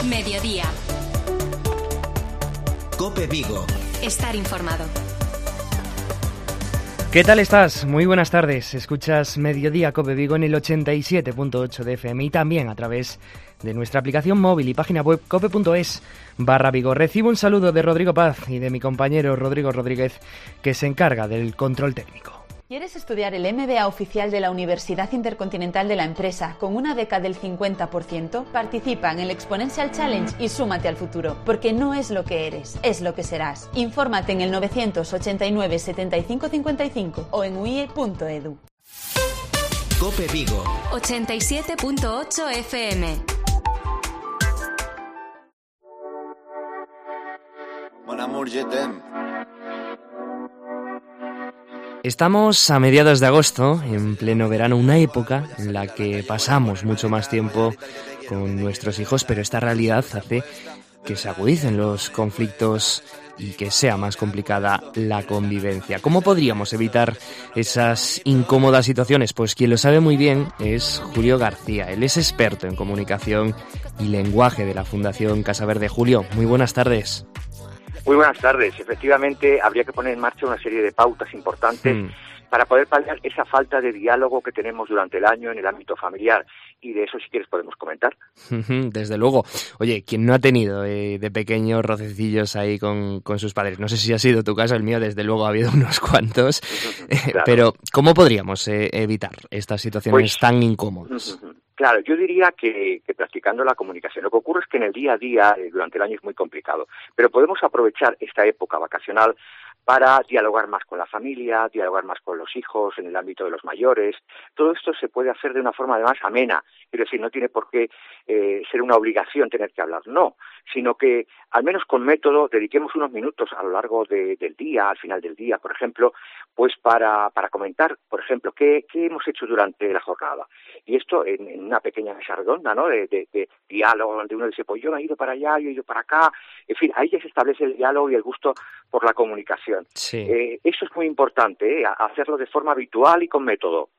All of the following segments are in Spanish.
Mediodía. COPE Vigo. Estar informado. ¿Qué tal estás? Muy buenas tardes. Escuchas Mediodía COPE Vigo en el 87.8 de FM y también a través de nuestra aplicación móvil y página web cope.es/Vigo. Recibo un saludo de Rodrigo Paz y de mi compañero Rodrigo Rodríguez, que se encarga del control técnico. ¿Quieres estudiar el MBA oficial de la Universidad Intercontinental de la Empresa con una beca del 50%? Participa en el Exponential Challenge y súmate al futuro, porque no es lo que eres, es lo que serás. Infórmate en el 989 75 55 o en uie.edu. COPE Vigo 87.8 FM. Mon amour, je t'aime. Estamos a mediados de agosto, en pleno verano, una época en la que pasamos mucho más tiempo con nuestros hijos, pero esta realidad hace que se agudicen los conflictos y que sea más complicada la convivencia. ¿Cómo podríamos evitar esas incómodas situaciones? Pues quien lo sabe muy bien es Julio García. Él es experto en comunicación y lenguaje de la Fundación Casa Verde. Julio, muy buenas tardes. Muy buenas tardes. Efectivamente, habría que poner en marcha una serie de pautas importantes para poder paliar esa falta de diálogo que tenemos durante el año en el ámbito familiar. Y de eso, si quieres, podemos comentar. Desde luego. Oye, ¿quién no ha tenido de pequeños rocecillos ahí con sus padres? No sé si ha sido tu caso, el mío desde luego ha habido unos cuantos. Claro. Pero, ¿cómo podríamos evitar estas situaciones tan incómodas? Claro, yo diría que practicando la comunicación. Lo que ocurre es que en el día a día, durante el año, es muy complicado. Pero podemos aprovechar esta época vacacional para dialogar más con la familia, dialogar más con los hijos, en el ámbito de los mayores. Todo esto se puede hacer de una forma además amena. Es decir, no tiene por qué ser una obligación tener que hablar, no, sino que al menos con método dediquemos unos minutos a lo largo del día, al final del día, por ejemplo, pues para comentar, por ejemplo, qué hemos hecho durante la jornada. Y esto en una pequeña mesa redonda, ¿no?, de diálogo, donde uno dice, pues yo he ido para allá, yo he ido para acá. En fin, ahí ya se establece el diálogo y el gusto por la comunicación. Sí. Eso es muy importante, hacerlo de forma habitual y con método.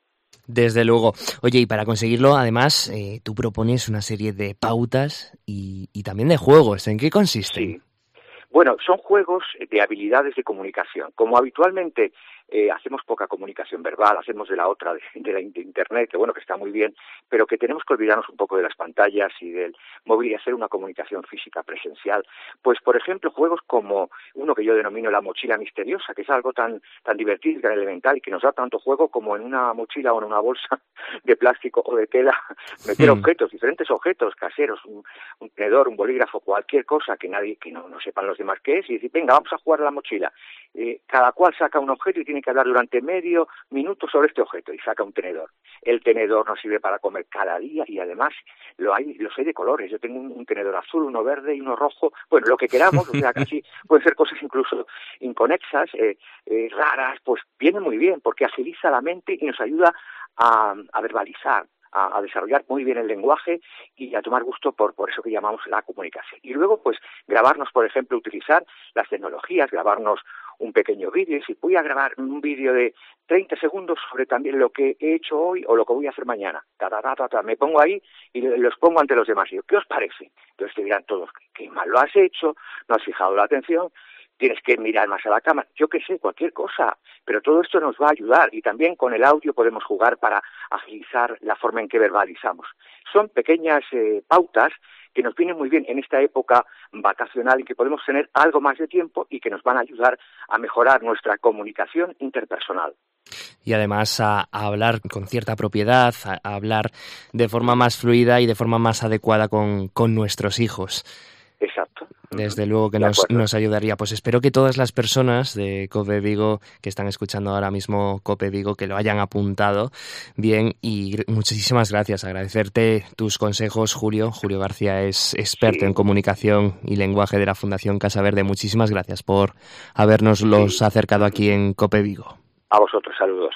Desde luego. Oye, y para conseguirlo, además, tú propones una serie de pautas y también de juegos. ¿En qué consisten? Sí. Bueno, son juegos de habilidades de comunicación. Como habitualmente hacemos poca comunicación verbal, hacemos de la otra, de la Internet, que bueno, que está muy bien, pero que tenemos que olvidarnos un poco de las pantallas y del móvil y hacer una comunicación física presencial. Pues, por ejemplo, juegos como uno que yo denomino la mochila misteriosa, que es algo tan divertido y tan elemental y que nos da tanto juego como en una mochila o en una bolsa de plástico o de tela meter objetos, diferentes objetos caseros, un tenedor, un bolígrafo, cualquier cosa que no sepan los demás qué es, y decir, venga, vamos a jugar a la mochila. Cada cual saca un objeto y tiene que hablar durante medio minuto sobre este objeto y saca un tenedor. El tenedor nos sirve para comer cada día y además los hay de colores. Yo tengo un tenedor azul, uno verde y uno rojo. Bueno, lo que queramos, o sea, casi pueden ser cosas incluso inconexas, raras, pues viene muy bien porque agiliza la mente y nos ayuda a verbalizar, a desarrollar muy bien el lenguaje y a tomar gusto por eso que llamamos la comunicación. Y luego, pues, grabarnos, por ejemplo, utilizar las tecnologías, grabarnos un pequeño vídeo, y si voy a grabar un vídeo de 30 segundos sobre también lo que he hecho hoy o lo que voy a hacer mañana. Me pongo ahí y los pongo ante los demás. Y yo, ¿qué os parece? Entonces te dirán todos, qué mal lo has hecho, no has fijado la atención, tienes que mirar más a la cámara, yo qué sé, cualquier cosa, pero todo esto nos va a ayudar y también con el audio podemos jugar para agilizar la forma en que verbalizamos. Son pequeñas pautas que nos vienen muy bien en esta época vacacional y que podemos tener algo más de tiempo y que nos van a ayudar a mejorar nuestra comunicación interpersonal. Y además a hablar con cierta propiedad, a hablar de forma más fluida y de forma más adecuada con nuestros hijos. Exacto. Desde luego que nos ayudaría. Pues espero que todas las personas de COPE Vigo que están escuchando ahora mismo COPE Vigo, que lo hayan apuntado bien, y muchísimas gracias. Agradecerte tus consejos, Julio. Julio García es experto en comunicación y lenguaje de la Fundación Casa Verde. Muchísimas gracias por habernoslos acercado aquí en COPE Vigo. A vosotros, saludos.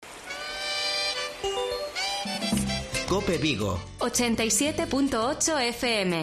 COPE Vigo 87.8 FM.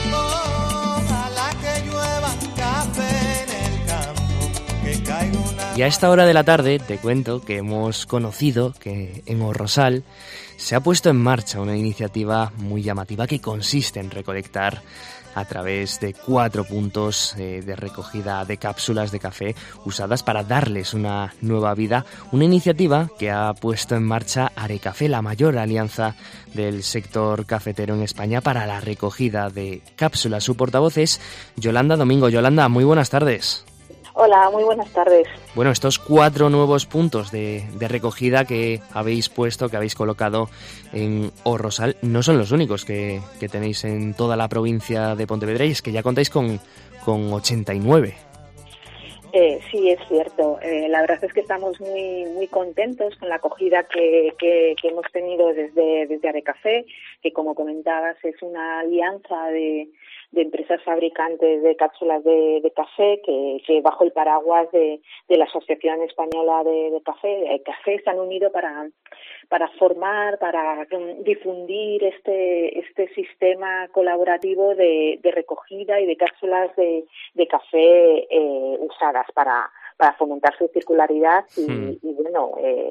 Ojalá que llueva café en el campo, que caiga una Y a esta hora de la tarde te cuento que hemos conocido que en Orrosal se ha puesto en marcha una iniciativa muy llamativa que consiste en recolectar a través de 4 puntos de recogida de cápsulas de café usadas para darles una nueva vida. Una iniciativa que ha puesto en marcha Arecafé, la mayor alianza del sector cafetero en España para la recogida de cápsulas. Su portavoz es Yolanda Domingo. Yolanda, muy buenas tardes. Hola, muy buenas tardes. Bueno, estos 4 nuevos puntos de recogida que habéis puesto, que habéis colocado en Orrosal, no son los únicos que tenéis en toda la provincia de Pontevedra, y es que ya contáis con 89. Sí, es cierto. La verdad es que estamos muy contentos con la acogida que hemos tenido desde Arecafé, que como comentabas es una alianza de empresas fabricantes de cápsulas de café que bajo el paraguas de la Asociación Española de Café se han unido para formar, para difundir este sistema colaborativo de recogida y de cápsulas de café usadas para fomentar su circularidad y bueno,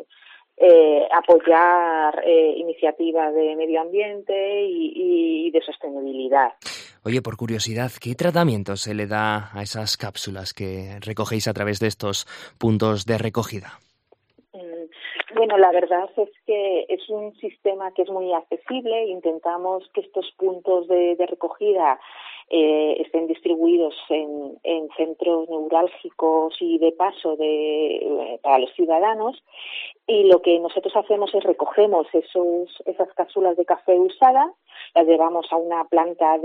apoyar iniciativas de medio ambiente y de sostenibilidad. Oye, por curiosidad, ¿qué tratamiento se le da a esas cápsulas que recogéis a través de estos puntos de recogida? Bueno, la verdad es que es un sistema que es muy accesible. Intentamos que estos puntos de recogida estén distribuidos en centros neurálgicos y de paso para los ciudadanos, y lo que nosotros hacemos es recogemos esas cápsulas de café usadas, las llevamos a una planta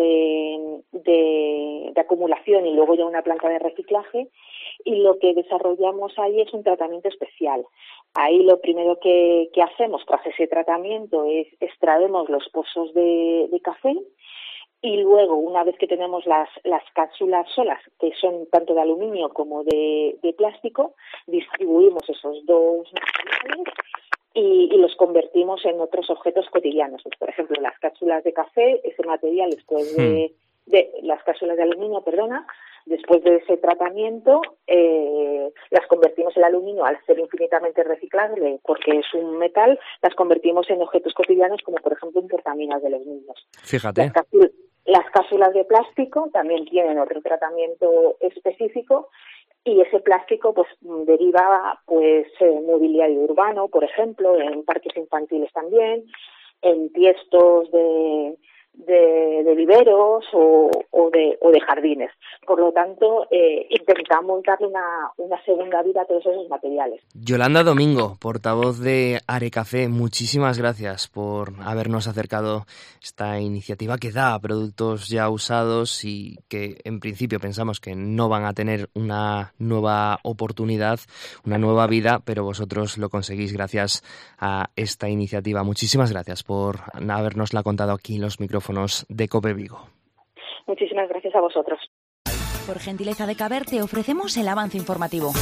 de acumulación y luego ya a una planta de reciclaje, y lo que desarrollamos ahí es un tratamiento especial. Ahí lo primero que hacemos tras ese tratamiento es extraemos los pozos de café, y luego, una vez que tenemos las cápsulas solas, que son tanto de aluminio como de plástico, distribuimos esos dos materiales y los convertimos en otros objetos cotidianos. Por ejemplo, las cápsulas de café, ese material después de las cápsulas de aluminio, después de ese tratamiento, las convertimos el aluminio, al ser infinitamente reciclable, porque es un metal, las convertimos en objetos cotidianos, como por ejemplo en portaminas de los niños. Fíjate. Las cápsulas de plástico también tienen otro tratamiento específico, y ese plástico pues deriva mobiliario urbano, por ejemplo, en parques infantiles también, en tiestos de viveros o de jardines. Por lo tanto, intentamos darle una segunda vida a todos esos materiales. Yolanda Domingo, portavoz de Arecafé, muchísimas gracias por habernos acercado esta iniciativa que da a productos ya usados y que en principio pensamos que no van a tener una nueva oportunidad, una nueva vida, pero vosotros lo conseguís gracias a esta iniciativa. Muchísimas gracias por habernosla contado aquí en los micrófonos de COPE Vigo. Muchísimas gracias a vosotros. Por gentileza de Caber te ofrecemos el avance informativo.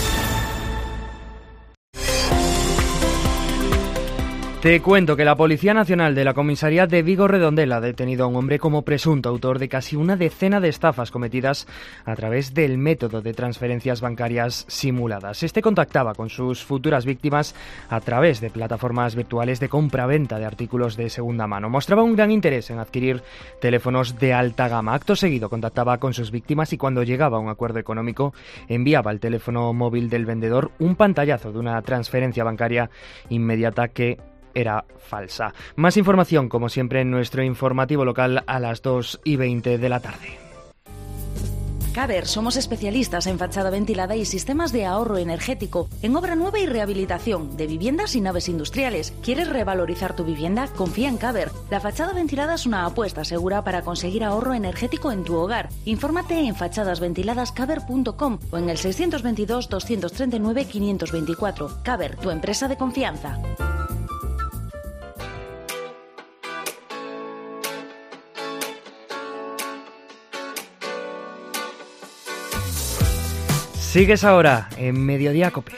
Te cuento que la Policía Nacional de la Comisaría de Vigo Redondela ha detenido a un hombre como presunto autor de casi una decena de estafas cometidas a través del método de transferencias bancarias simuladas. Este contactaba con sus futuras víctimas a través de plataformas virtuales de compra-venta de artículos de segunda mano. Mostraba un gran interés en adquirir teléfonos de alta gama. Acto seguido contactaba con sus víctimas y cuando llegaba a un acuerdo económico enviaba al teléfono móvil del vendedor un pantallazo de una transferencia bancaria inmediata que era falsa. Más información, como siempre, en nuestro informativo local a las 2:20 de la tarde. Caber, somos especialistas en fachada ventilada y sistemas de ahorro energético, en obra nueva y rehabilitación de viviendas y naves industriales. ¿Quieres revalorizar tu vivienda? Confía en Caber. La fachada ventilada es una apuesta segura para conseguir ahorro energético en tu hogar. Infórmate en fachadasventiladascaber.com o en el 622 239 524. Caber, tu empresa de confianza. Sigues ahora en Mediodía Cope.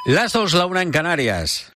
Las 2, la 1 en Canarias.